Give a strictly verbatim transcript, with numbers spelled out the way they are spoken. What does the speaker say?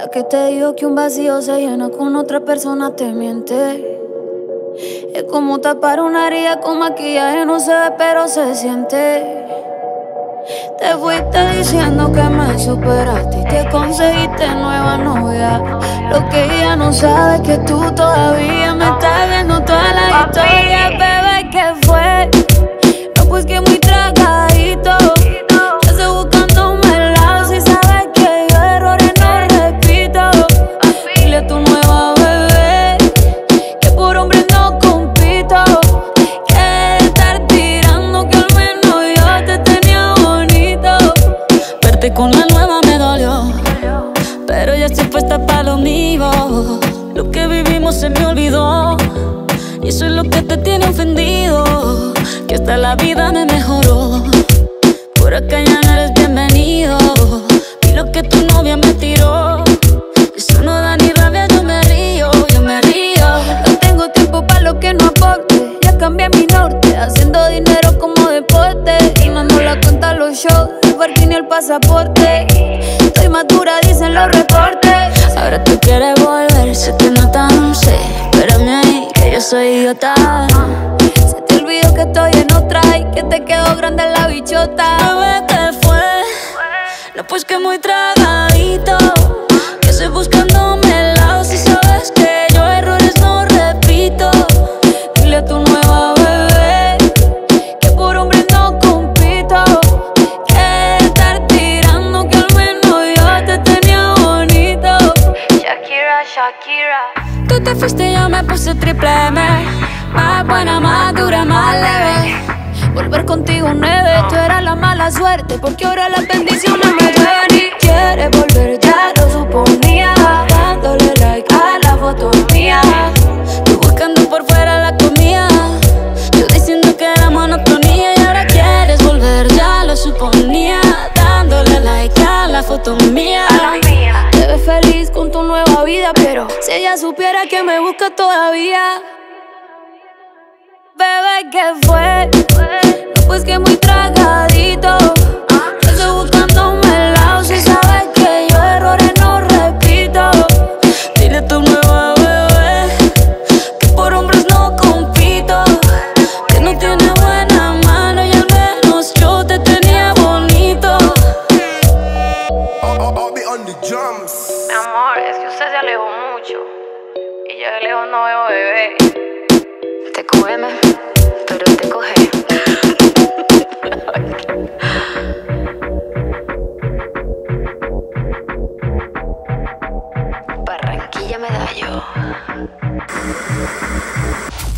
La que te digo que un vacío se llena con otra persona te miente. Es como tapar una herida con maquillaje, no se ve pero se siente. Te fuiste diciendo que me superaste y te conseguiste nueva novia. Lo que ella no sabe es que tú todavía me estás viendo toda la historia. Bebé, ¿qué fue? No, pues que muy tragadito. Ya estoy buscándome el lado. Si sabes que yo errores no repito. Dile a tu nueva bebé que por hombre no compito. Que de estar tirando que al menos yo te tenía bonito. Verte con la nueva me dolió, pero ya estoy puesta pa' lo mío. Lo que vivimos se me olvidó y eso es lo que te tiene ofendido. Que hasta la vida me mejoró. Por acá ya no eres bienvenido. Y lo que tu novia me tiró, eso no da ni rabia, yo me río, yo me río. No tengo tiempo pa' lo que no aporte. Ya cambié mi norte, haciendo dinero como deporte. Y mando la cuenta a los shows, el parking y el pasaporte. Estoy madura, dicen los reportes. Ahora tú quieres volver, se te nota, no sé. Espérame ahí, que yo soy idiota. Se te olvidó que estoy en otra y que te quedó grande la bichota. Bebé, ¿qué fue? No, pues que muy tragadito. Que estoy buscándome el lado. Si sabes que yo errores no repito. Dile a tu nueva bebé que por hombre no compito. Que de estar tirando que al menos yo te tenía bonito. Shakira, Shakira. Tú te fuiste y yo me puse triple M. Más buena, más dura, más leve. Volver contigo nueve, tú eras la mala suerte, porque ahora las bendiciones me llueven. Y quieres volver, ya lo suponía, dándole like a la foto mía. Tú buscando por fuera la comida, yo diciendo que era monotonía. Y ahora quieres volver, ya lo suponía, dándole like a la foto mía. Te ves feliz con tu nueva vida, pero si ella supiera que me busca todavía. Bebé, ¿qué fue? No, pues que muy tragadito. Yo estoy buscándome el lado. Si sabes que yo errores no repito. Dile a tu nueva bebé que por hombres no compito. Que no tiene buena mano y al menos yo te tenía bonito. I'll, I'll be on the drums. Mi amor, es que usted se alejó mucho y yo de lejos no veo bebé. Te cógeme, pero te coge. Barranquilla Medallo.